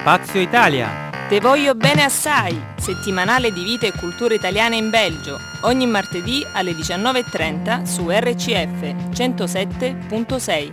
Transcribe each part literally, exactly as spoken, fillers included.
Capazio Italia. Te voglio bene assai, settimanale di vita e cultura italiana in Belgio, ogni martedì alle diciannove e trenta su R C F centosette virgola sei.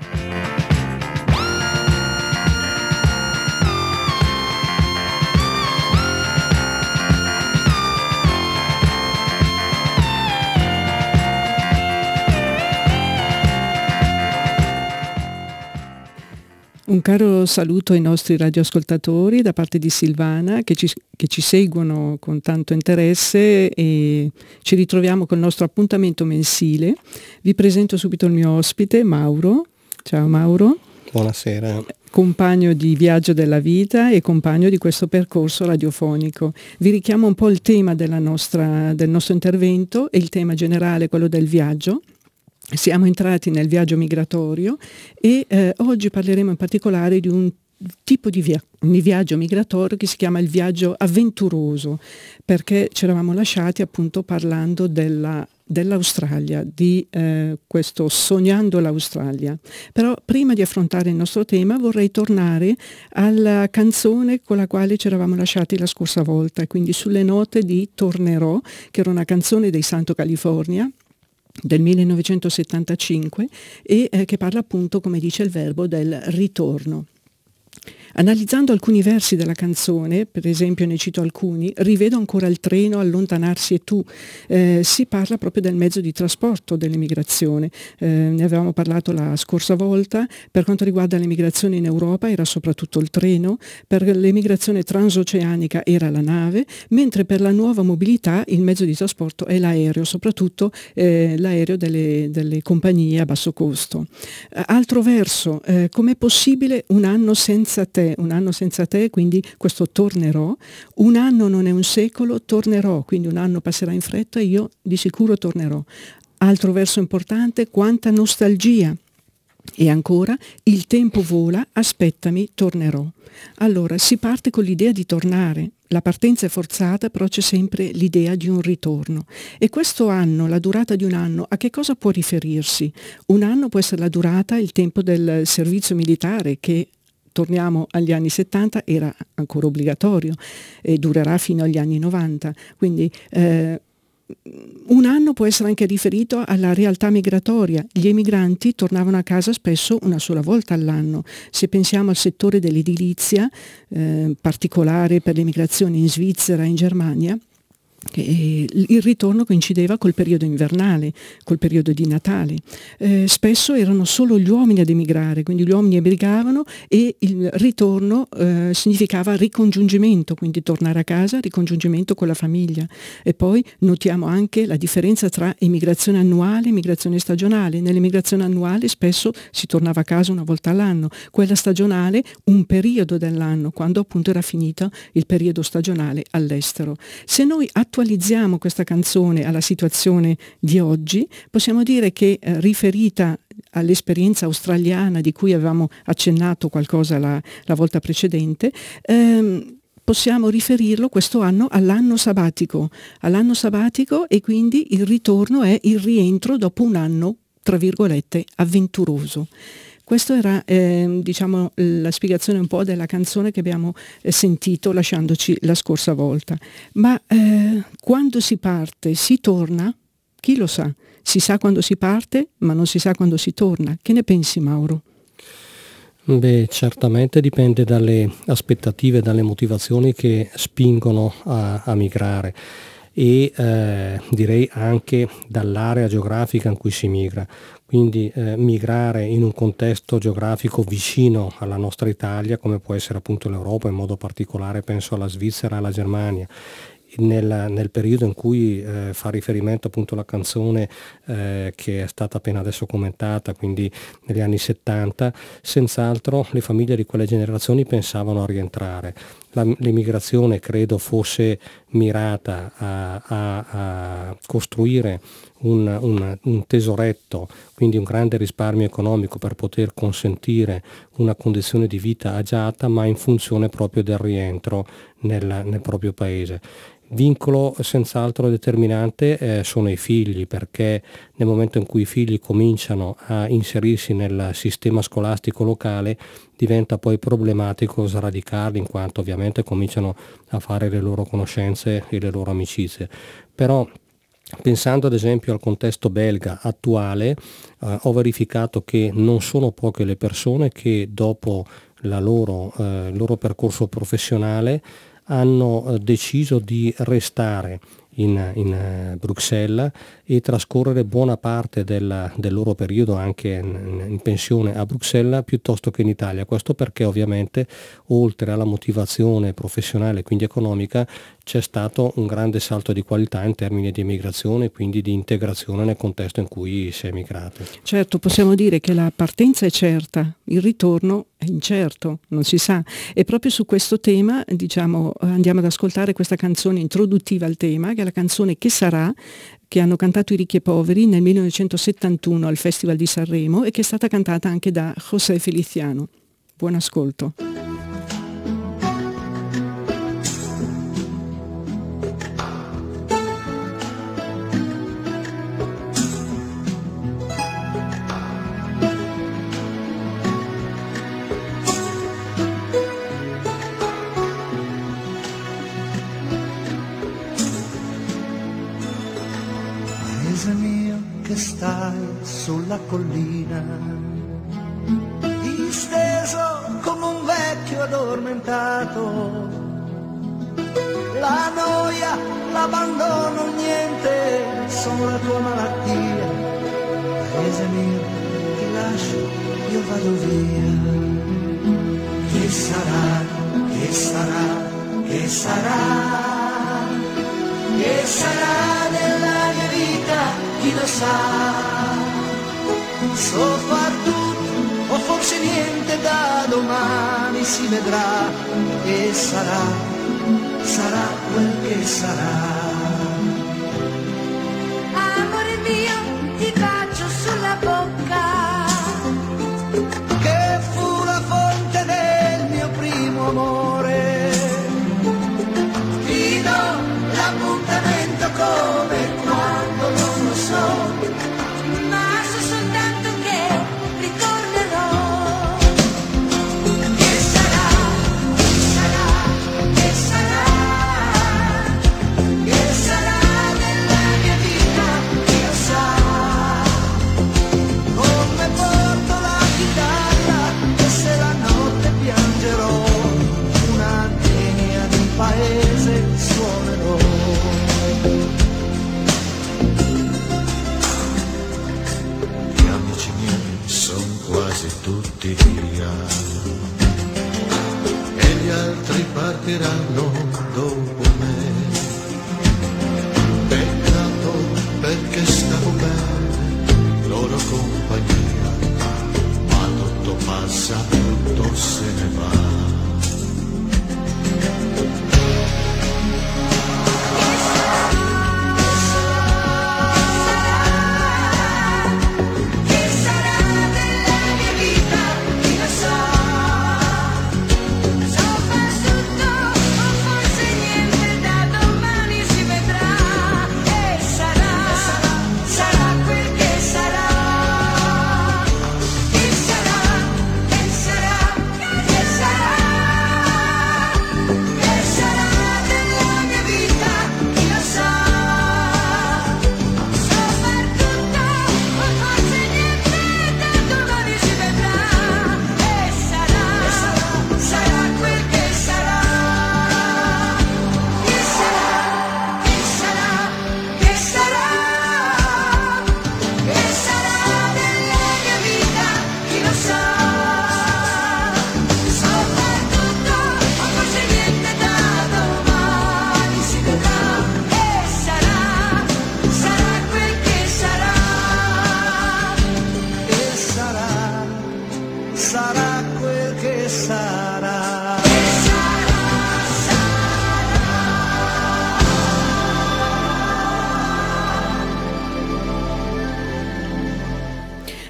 Un caro saluto ai nostri radioascoltatori da parte di Silvana che ci, che ci seguono con tanto interesse e ci ritroviamo col nostro appuntamento mensile. Vi presento subito il mio ospite, Mauro. Ciao Mauro. Buonasera. Compagno di viaggio della vita e compagno di questo percorso radiofonico. Vi richiamo un po' il tema della nostra, del nostro intervento e il tema generale, quello del viaggio. Siamo entrati nel viaggio migratorio e eh, oggi parleremo in particolare di un tipo di, via- di viaggio migratorio che si chiama il viaggio avventuroso, perché ci eravamo lasciati appunto parlando della, dell'Australia, di eh, questo sognando l'Australia. Però prima di affrontare il nostro tema vorrei tornare alla canzone con la quale ci eravamo lasciati la scorsa volta, quindi sulle note di Tornerò, che era una canzone dei Santo California del millenovecentosettantacinque e eh, che parla appunto, come dice il verbo, del ritorno. Analizzando alcuni versi della canzone, per esempio ne cito alcuni, rivedo ancora il treno allontanarsi e tu, eh, si parla proprio del mezzo di trasporto dell'emigrazione, eh, ne avevamo parlato la scorsa volta. Per quanto riguarda l'emigrazione in Europa era soprattutto il treno, per l'emigrazione transoceanica era la nave, mentre per la nuova mobilità il mezzo di trasporto è l'aereo, soprattutto eh, l'aereo delle, delle compagnie a basso costo. Eh, altro verso, eh, com'è possibile un anno senza te? Un anno senza te, quindi questo tornerò. Un anno non è un secolo, tornerò, quindi un anno passerà in fretta e io di sicuro tornerò. Altro verso importante, quanta nostalgia. E ancora, il tempo vola, aspettami, tornerò. Allora, si parte con l'idea di tornare. La partenza è forzata, però c'è sempre l'idea di un ritorno. E questo anno, la durata di un anno, a che cosa può riferirsi? Un anno può essere la durata, il tempo del servizio militare che, torniamo agli anni settanta, era ancora obbligatorio e durerà fino agli anni novanta. Quindi eh, un anno può essere anche riferito alla realtà migratoria. Gli emigranti tornavano a casa spesso una sola volta all'anno. Se pensiamo al settore dell'edilizia, eh, particolare per le migrazioni in Svizzera e in Germania, e il ritorno coincideva col periodo invernale, col periodo di Natale. Eh, spesso erano solo gli uomini ad emigrare, quindi gli uomini emigravano e il ritorno eh, significava ricongiungimento, quindi tornare a casa, ricongiungimento con la famiglia. E poi notiamo anche la differenza tra emigrazione annuale e emigrazione stagionale. Nell'emigrazione annuale spesso si tornava a casa una volta all'anno, quella stagionale un periodo dell'anno, quando appunto era finito il periodo stagionale all'estero. Se noi attualizziamo questa canzone alla situazione di oggi, possiamo dire che eh, riferita all'esperienza australiana di cui avevamo accennato qualcosa la, la volta precedente, ehm, possiamo riferirlo questo anno all'anno sabbatico, all'anno sabbatico e quindi il ritorno è il rientro dopo un anno, tra virgolette, avventuroso. Questa era eh, diciamo la spiegazione un po' della canzone che abbiamo eh, sentito lasciandoci la scorsa volta. Ma eh, quando si parte, si torna? Chi lo sa? Si sa quando si parte, ma non si sa quando si torna. Che ne pensi, Mauro? Beh, certamente dipende dalle aspettative, dalle motivazioni che spingono a, a migrare e eh, direi anche dall'area geografica in cui si migra. Quindi eh, migrare in un contesto geografico vicino alla nostra Italia, come può essere appunto l'Europa, in modo particolare penso alla Svizzera e alla Germania, nel, nel periodo in cui eh, fa riferimento appunto la canzone eh, che è stata appena adesso commentata, quindi negli anni settanta, senz'altro le famiglie di quelle generazioni pensavano a rientrare. La, l'emigrazione credo fosse mirata a, a, a costruire un, un, un tesoretto, quindi un grande risparmio economico per poter consentire una condizione di vita agiata, ma in funzione proprio del rientro nel, nel proprio paese. Vincolo senz'altro determinante eh, sono i figli, perché nel momento in cui i figli cominciano a inserirsi nel sistema scolastico locale diventa poi problematico sradicarli, in quanto ovviamente cominciano a fare le loro conoscenze e le loro amicizie. Però pensando ad esempio al contesto belga attuale, eh, ho verificato che non sono poche le persone che dopo la loro, eh, il loro percorso professionale hanno eh, deciso di restare in, in uh, Bruxelles e trascorrere buona parte del, del loro periodo anche in, in pensione a Bruxelles piuttosto che in Italia. Questo perché ovviamente oltre alla motivazione professionale, quindi economica, c'è stato un grande salto di qualità in termini di emigrazione e quindi di integrazione nel contesto in cui si è emigrato. Certo, possiamo dire che la partenza è certa, il ritorno è incerto, non si sa. E proprio su questo tema, diciamo, andiamo ad ascoltare questa canzone introduttiva al tema, che è la canzone Che sarà, che hanno cantato i Ricchi e Poveri nel millenovecentosettantuno al Festival di Sanremo e che è stata cantata anche da José Feliciano. Buon ascolto. Paese mio che stai sulla collina, disteso come un vecchio addormentato, la noia, l'abbandono, niente, sono la tua malattia. Paese mio ti lascio, io vado via. Che sarà, che sarà, che sarà, che sarà della mia vita, chi lo sa. So far tutto o forse niente, da domani si vedrà. E sarà, sarà quel che sarà. Amore mio, ti bacio sulla bocca, che fu la fonte del mio primo amore. Ti do l'appuntamento come quando non lo so, ma so soltanto che ritornerò. che sarà, che sarà, che sarà, che sarà della mia vita, chi lo sa. Come porto la chitarra e se la notte piangerò, una linea di paese suonerò. Gli amici miei sono quasi tutti via e gli altri partiranno dopo me. Peccato perché stavo bene, loro compagnia, ma tutto passa, tutto se ne va. Che sarà della mia vita, chi lo sa. So far tutto o forse niente,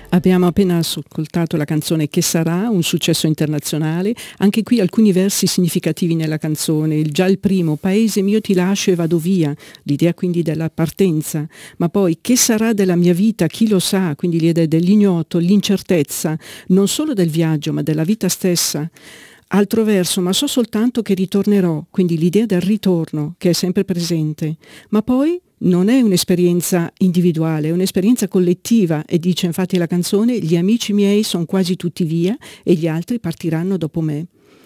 Abbiamo appena ascoltato la canzone Che sarà, un successo internazionale. Anche qui alcuni versi significativi nella canzone. Il, già il primo, paese mio ti lascio e vado via, l'idea quindi della partenza. Ma poi, che sarà della mia vita, chi lo sa, quindi l'idea dell'ignoto, l'incertezza, non solo del viaggio, ma della vita stessa. Altro verso, ma so soltanto che ritornerò, quindi l'idea del ritorno, che è sempre presente. Ma poi non è un'esperienza individuale, è un'esperienza collettiva, e dice infatti la canzone: gli amici miei sono quasi tutti via e gli altri partiranno dopo me.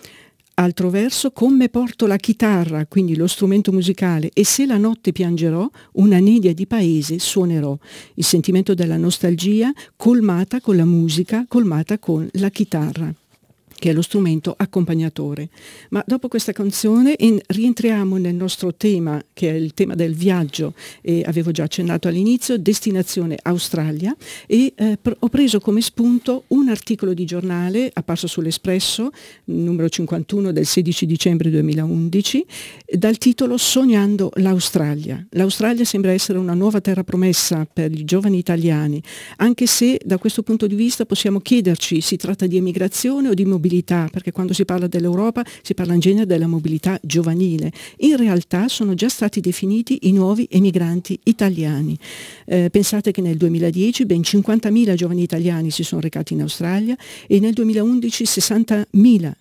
Altro verso, come porto la chitarra, quindi lo strumento musicale, e se la notte piangerò, una nedia di paese suonerò. Il sentimento della nostalgia colmata con la musica, colmata con la chitarra, che è lo strumento accompagnatore. Ma dopo questa canzone in, rientriamo nel nostro tema, che è il tema del viaggio, e avevo già accennato all'inizio, destinazione Australia, e eh, pr- ho preso come spunto un articolo di giornale apparso sull'Espresso, numero cinquantuno del sedici dicembre duemilaundici, dal titolo Sognando l'Australia. L'Australia sembra essere una nuova terra promessa per i giovani italiani, anche se da questo punto di vista possiamo chiederci: si tratta di emigrazione o di mobilità? Perché quando si parla dell'Europa si parla in genere della mobilità giovanile. In realtà sono già stati definiti i nuovi emigranti italiani. Eh, pensate che nel duemiladieci ben cinquantamila giovani italiani si sono recati in Australia e nel duemilaundici sessantamila.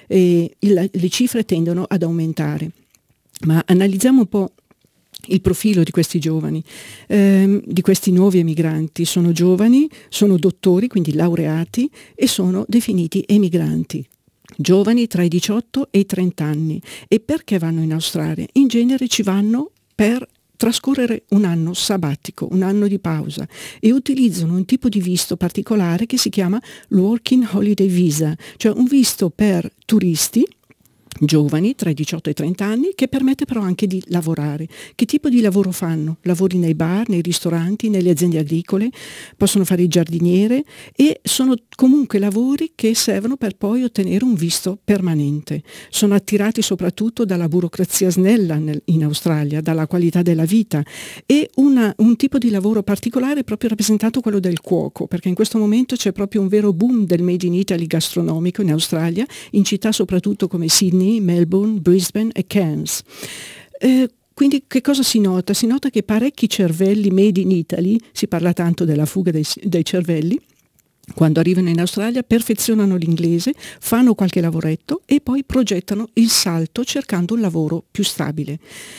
E il, le cifre tendono ad aumentare. Ma analizziamo un po' il profilo di questi giovani, ehm, di questi nuovi emigranti. Sono giovani, sono dottori, quindi laureati, e sono definiti emigranti. Giovani tra i diciotto e i trenta anni. E perché vanno in Australia? In genere ci vanno per trascorrere un anno sabbatico, un anno di pausa, e utilizzano un tipo di visto particolare che si chiama Working Holiday Visa, cioè un visto per turisti giovani tra i diciotto e i trenta anni, che permette però anche di lavorare. Che tipo di lavoro fanno? Lavori nei bar, nei ristoranti, nelle aziende agricole, possono fare il giardiniere, e sono comunque lavori che servono per poi ottenere un visto permanente. Sono attirati soprattutto dalla burocrazia snella nel, in Australia, dalla qualità della vita, e una, un tipo di lavoro particolare è proprio rappresentato quello del cuoco, perché in questo momento c'è proprio un vero boom del Made in Italy gastronomico in Australia, in città soprattutto come Sydney, Melbourne, Brisbane e Cairns. Eh, quindi che cosa si nota? Si nota che parecchi cervelli made in Italy, si parla tanto della fuga dei, dei cervelli, quando arrivano in Australia perfezionano l'inglese, fanno qualche lavoretto e poi progettano il salto cercando un lavoro più stabile.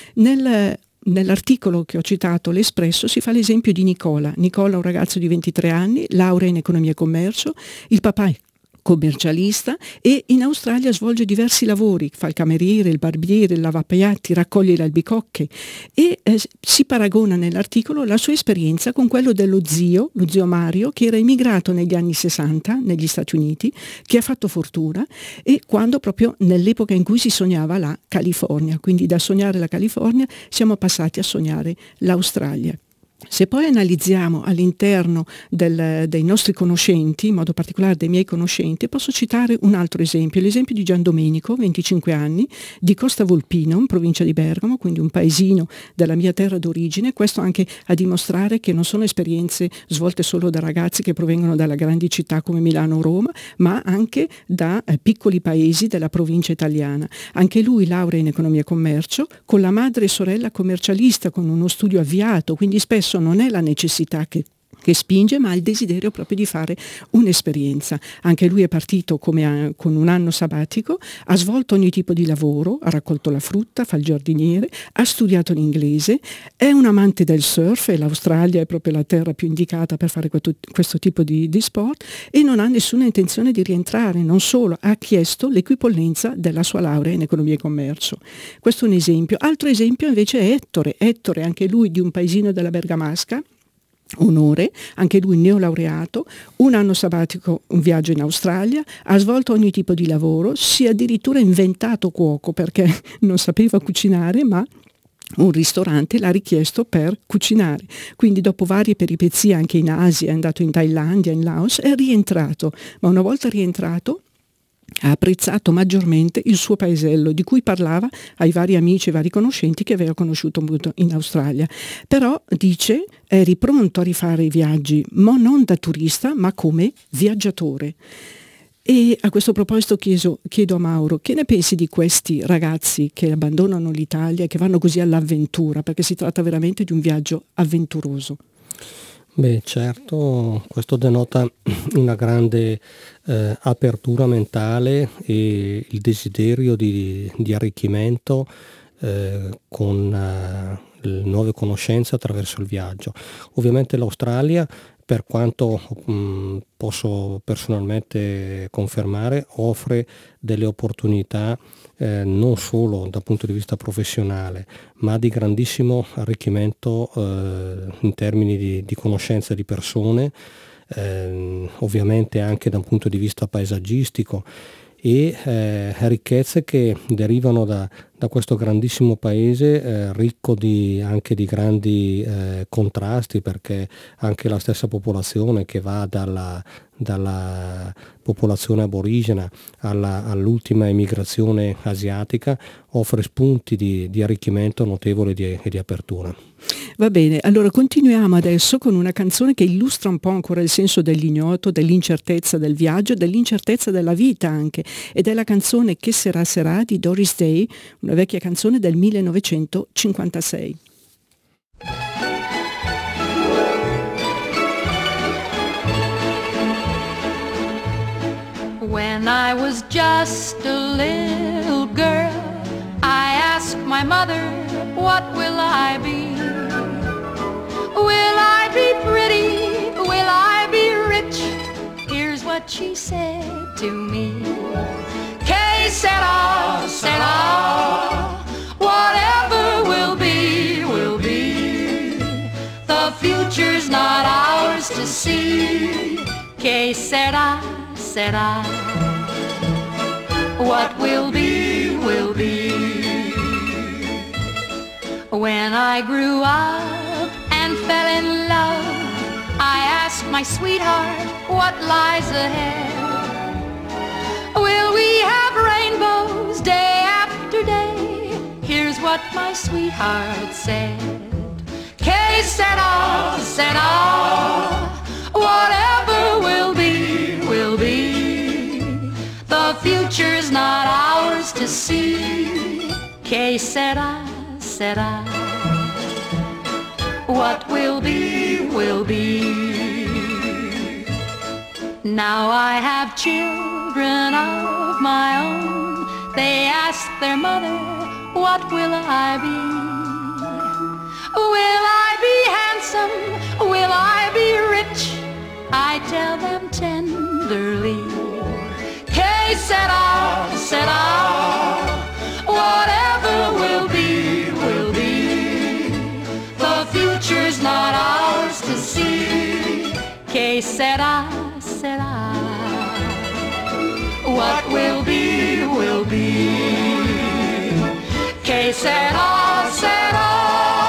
Nel Nell'articolo che ho citato, l'Espresso, si fa l'esempio di Nicola. Nicola è un ragazzo di ventitré anni, laurea in economia e commercio, il papà è commercialista e in Australia svolge diversi lavori, fa il cameriere, il barbiere, il lavapiatti, raccoglie le albicocche, e eh, si paragona nell'articolo la sua esperienza con quello dello zio, lo zio Mario, che era immigrato negli anni sessanta negli Stati Uniti, che ha fatto fortuna, e quando proprio nell'epoca in cui si sognava la California, quindi da sognare la California siamo passati a sognare l'Australia. Se poi analizziamo all'interno del, dei nostri conoscenti, in modo particolare dei miei conoscenti, posso citare un altro esempio, l'esempio di Gian Domenico, venticinque anni, di Costa Volpino, in provincia di Bergamo, quindi un paesino della mia terra d'origine. Questo anche a dimostrare che non sono esperienze svolte solo da ragazzi che provengono dalle grandi città come Milano o Roma, ma anche da eh, piccoli paesi della provincia italiana. Anche lui laurea in economia e commercio, con la madre e sorella commercialista, con uno studio avviato, quindi spesso non è la necessità che, che spinge, ma il desiderio proprio di fare un'esperienza. Anche lui è partito come a, con un anno sabbatico, ha svolto ogni tipo di lavoro, ha raccolto la frutta, fa il giardiniere, ha studiato l'inglese, è un amante del surf, e l'Australia è proprio la terra più indicata per fare questo, questo tipo di, di sport, e non ha nessuna intenzione di rientrare. Non solo, ha chiesto l'equipollenza della sua laurea in economia e commercio. Questo è un esempio. Altro esempio invece è Ettore, Ettore anche lui di un paesino della Bergamasca, Onore, anche lui neolaureato, un anno sabbatico, un viaggio in Australia, ha svolto ogni tipo di lavoro, si è addirittura inventato cuoco perché non sapeva cucinare, ma un ristorante l'ha richiesto per cucinare. Quindi dopo varie peripezie anche in Asia, è andato in Thailandia, in Laos, è rientrato, ma una volta rientrato ha apprezzato maggiormente il suo paesello, di cui parlava ai vari amici e vari conoscenti che aveva conosciuto in Australia. Però, dice, eri pronto a rifare i viaggi, ma non da turista, ma come viaggiatore. E a questo proposito chiedo, chiedo a Mauro, che ne pensi di questi ragazzi che abbandonano l'Italia e che vanno così all'avventura, perché si tratta veramente di un viaggio avventuroso? Beh, certo, questo denota una grande eh, apertura mentale e il desiderio di, di arricchimento eh, con eh, nuove conoscenze attraverso il viaggio. Ovviamente l'Australia, per quanto mh, posso personalmente confermare, offre delle opportunità eh, non solo dal punto di vista professionale, ma di grandissimo arricchimento eh, in termini di, di conoscenza di persone, eh, ovviamente anche da un punto di vista paesaggistico, e eh, ricchezze che derivano da, da questo grandissimo paese eh, ricco di, anche di grandi eh, contrasti, perché anche la stessa popolazione che va dalla, dalla popolazione aborigena alla, all'ultima emigrazione asiatica offre spunti di, di arricchimento notevole e di, di apertura. Va bene, allora continuiamo adesso con una canzone che illustra un po' ancora il senso dell'ignoto, dell'incertezza del viaggio, dell'incertezza della vita anche, ed è la canzone Che sarà sarà di Doris Day, una vecchia canzone del millenovecentocinquantasei. When I was just a little girl, I asked my mother, what will I be? Will I be pretty? Will I be rich? Here's what she said to me. Que sera, sera, whatever will be, will be. The future's not ours to see. Que sera, sera, what will be, will be. When I grew up and fell in love, I asked my sweetheart what lies ahead. Will we have rainbows day after day? Here's what my sweetheart said. Que sera, sera, whatever will be, will be. The future's not ours to see. Que sera, sera, what will be, will be. Now I have children of my own. They ask their mother, what will I be? Will I be handsome? Will I be rich? I tell them tenderly, que sera, sera, whatever will be, will be. The future's not ours to see. Que sera, sera, what will be, will be. Que sera, sera.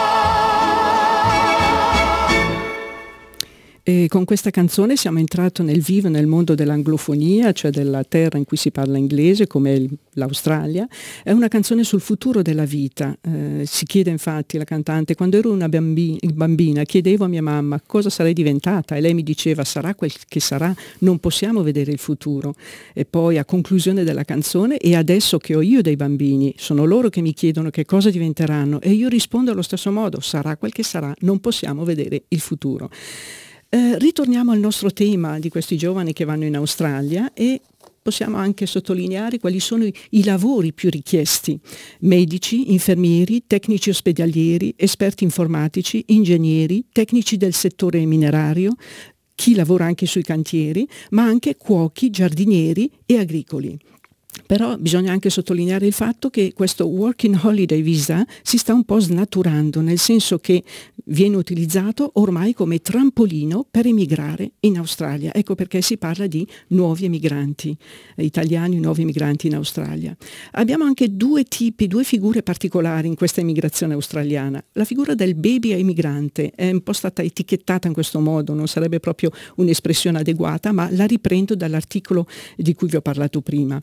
E con questa canzone siamo entrati nel vivo nel mondo dell'anglofonia, cioè della terra in cui si parla inglese, come l'Australia. È una canzone sul futuro della vita. Eh, si chiede infatti, la cantante, quando ero una bambi- bambina chiedevo a mia mamma cosa sarei diventata e lei mi diceva sarà quel che sarà, non possiamo vedere il futuro. E poi a conclusione della canzone, e adesso che ho io dei bambini, sono loro che mi chiedono che cosa diventeranno e io rispondo allo stesso modo, sarà quel che sarà, non possiamo vedere il futuro. Eh, ritorniamo al nostro tema di questi giovani che vanno in Australia e possiamo anche sottolineare quali sono i, i lavori più richiesti: medici, infermieri, tecnici ospedalieri, esperti informatici, ingegneri, tecnici del settore minerario, chi lavora anche sui cantieri, ma anche cuochi, giardinieri e agricoli. Però bisogna anche sottolineare il fatto che questo Working Holiday Visa si sta un po' snaturando, nel senso che viene utilizzato ormai come trampolino per emigrare in Australia. Ecco perché si parla di nuovi emigranti italiani, nuovi emigranti in Australia. Abbiamo anche due tipi, due figure particolari in questa emigrazione australiana. La figura del baby emigrante è un po' stata etichettata in questo modo, non sarebbe proprio un'espressione adeguata, ma la riprendo dall'articolo di cui vi ho parlato prima.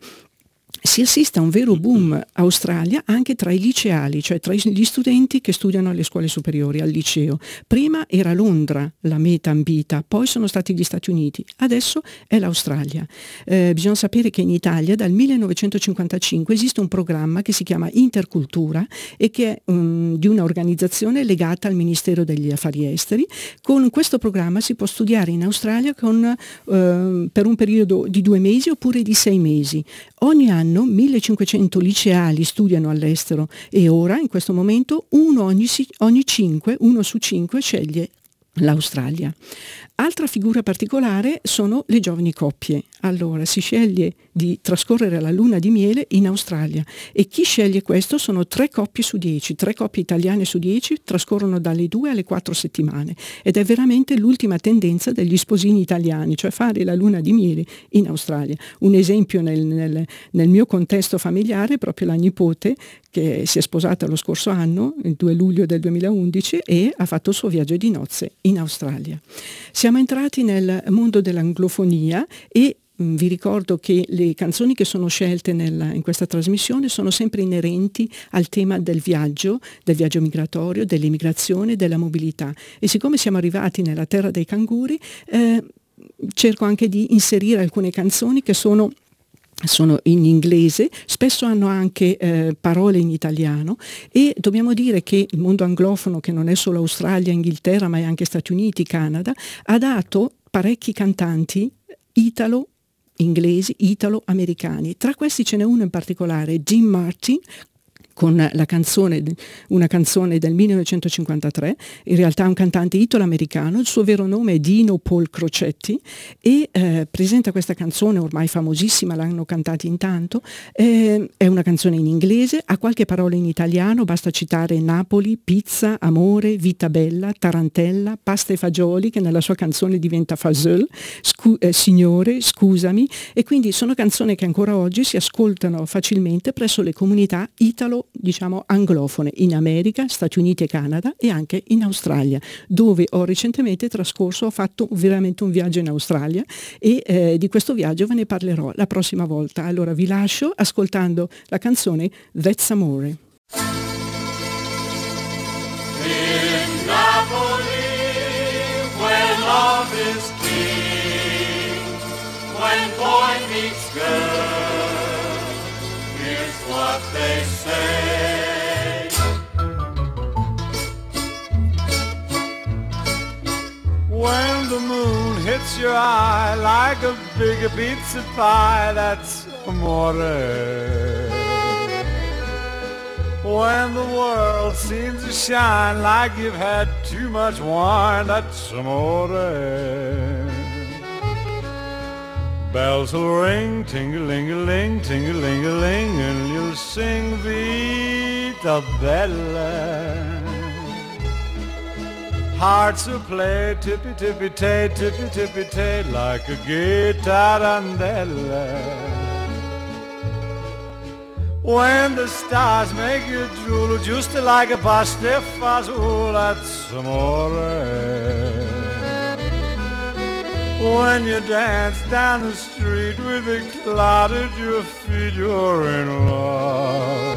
Si assiste a un vero boom Australia anche tra i liceali, cioè tra gli studenti che studiano alle scuole superiori, al liceo. Prima era Londra la meta ambita, poi sono stati gli Stati Uniti, adesso è l'Australia. Eh, bisogna sapere che in Italia dal millenovecentocinquantacinque esiste un programma che si chiama Intercultura e che è um, di un'organizzazione legata al Ministero degli Affari Esteri. Con questo programma si può studiare in Australia con, uh, per un periodo di due mesi oppure di sei mesi. Ogni anno millecinquecento liceali studiano all'estero e ora, in questo momento, uno ogni, ogni cinque, uno su cinque sceglie l'Australia. Altra figura particolare sono le giovani coppie. Allora si sceglie di trascorrere la luna di miele in Australia e chi sceglie questo sono tre coppie su dieci, tre coppie italiane su dieci trascorrono dalle due alle quattro settimane ed è veramente l'ultima tendenza degli sposini italiani, cioè fare la luna di miele in Australia. Un esempio nel, nel, nel mio contesto familiare è proprio la nipote che si è sposata lo scorso anno, il due luglio del duemilaundici, e ha fatto il suo viaggio di nozze in Australia. Siamo entrati nel mondo dell'anglofonia e mh, vi ricordo che le canzoni che sono scelte nel, in questa trasmissione sono sempre inerenti al tema del viaggio, del viaggio migratorio, dell'immigrazione, della mobilità. E siccome siamo arrivati nella terra dei canguri, eh, cerco anche di inserire alcune canzoni che sono sono in inglese, spesso hanno anche eh, parole in italiano e dobbiamo dire che il mondo anglofono, che non è solo Australia, Inghilterra, ma è anche Stati Uniti, Canada, ha dato parecchi cantanti italo inglesi, italo-americani. Tra questi ce n'è uno in particolare, Jim Martin, con la canzone, una canzone del millenovecentocinquantatré, in realtà è un cantante italo-americano, il suo vero nome è Dino Paul Crocetti e eh, presenta questa canzone ormai famosissima, l'hanno cantata in tanto, eh, è una canzone in inglese, ha qualche parola in italiano, basta citare Napoli, pizza, amore, vita bella, tarantella, pasta e fagioli, che nella sua canzone diventa faseul, scu- eh, signore, scusami, e quindi sono canzoni che ancora oggi si ascoltano facilmente presso le comunità italo diciamo anglofone in America, Stati Uniti e Canada e anche in Australia, dove ho recentemente trascorso, ho fatto veramente un viaggio in Australia e eh, di questo viaggio ve ne parlerò la prossima volta. Allora vi lascio ascoltando la canzone That's Amore. In Napoli, where love is king, when boy meets girl, here's what they say. When the moon hits your eye like a big pizza pie, that's amore. When the world seems to shine like you've had too much wine, that's amore. Bells will ring, ting-a-ling-a-ling, ting-a-ling-a-ling, and you'll sing Vita Bella. Hearts will play tippy-tippy-tay, tippy-tippy-tay, like a gay tarantella. When the stars make you drool, just like a pasta fazool, that's amore. When you dance down the street with a cloud at your feet, you're in love.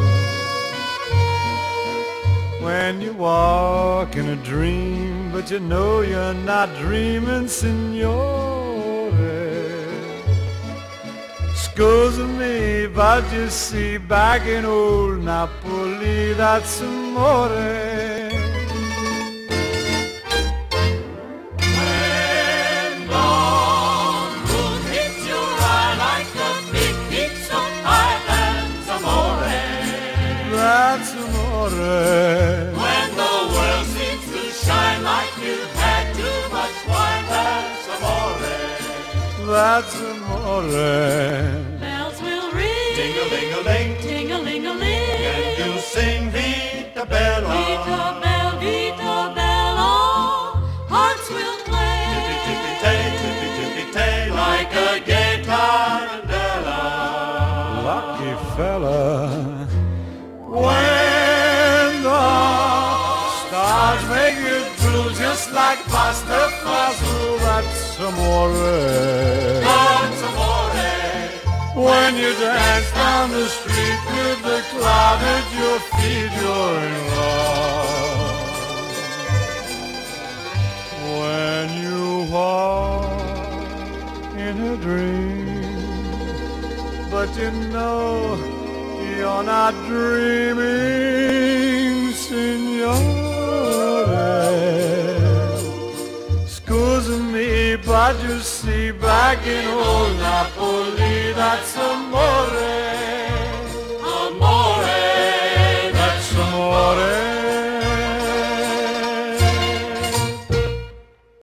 When you walk in a dream, but you know you're not dreaming, signore. Scusa me, but you see, back in old Napoli, that's amore. That's amore. When the world seems to shine like you've had too much wine, that's amore. That's amore. Bells will ring, Ting-a-ling-a-ling, ting-a-ling-a-ling. and you sing Vita Bella. Vita Bella, Vita Bella, hearts will play. Tippy-tippy-tay, tippy-tippy-tay, like a gay tarantella. Lucky fella, when the stars make you drool just like pasta fazool, that's amore. That's amore. When you dance down the street with the cloud at your feet, you're in love. When you walk in a dream, but you know you're not dreaming, signore. Scusa me, but you see, back in old Napoli, that's amore.